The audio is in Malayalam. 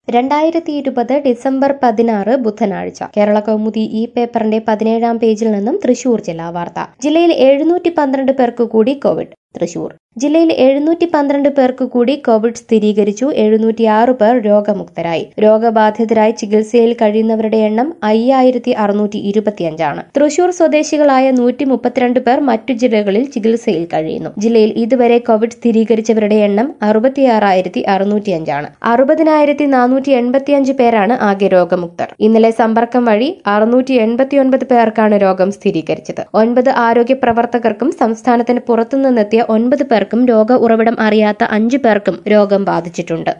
2020 ഡിസംബർ 16 ബുധനാഴ്ച കേരള കൗമുദി ഈ പേപ്പറിന്റെ 17-ാം പേജിൽ നിന്നും തൃശൂർ ജില്ലാ വാർത്ത. ജില്ലയിൽ 712 പേർക്ക് കൂടി കോവിഡ്. തൃശൂർ ജില്ലയിൽ 712 പേർക്ക് കൂടി കോവിഡ് സ്ഥിരീകരിച്ചു. 706 പേർ രോഗമുക്തരായി. രോഗബാധിതരായി ചികിത്സയിൽ കഴിയുന്നവരുടെ എണ്ണം 5625 ആണ്. തൃശൂർ സ്വദേശികളായ 132 പേർ മറ്റു ജില്ലകളിൽ ചികിത്സയിൽ കഴിയുന്നു. ജില്ലയിൽ ഇതുവരെ കോവിഡ് സ്ഥിരീകരിച്ചവരുടെ എണ്ണം 66605 ആണ്. 60485 പേരാണ് ആകെ രോഗമുക്തർ. ഇന്നലെ സമ്പർക്കം വഴി 689 പേർക്കാണ് രോഗം സ്ഥിരീകരിച്ചത്. 9 ആരോഗ്യ പ്രവർത്തകർക്കും സംസ്ഥാനത്തിന് പുറത്തുനിന്നെത്തിയ 9 പേർക്കും രോഗ ഉറവിടം അറിയാത്ത 5 പേർക്കും രോഗം ബാധിച്ചിട്ടുണ്ട്.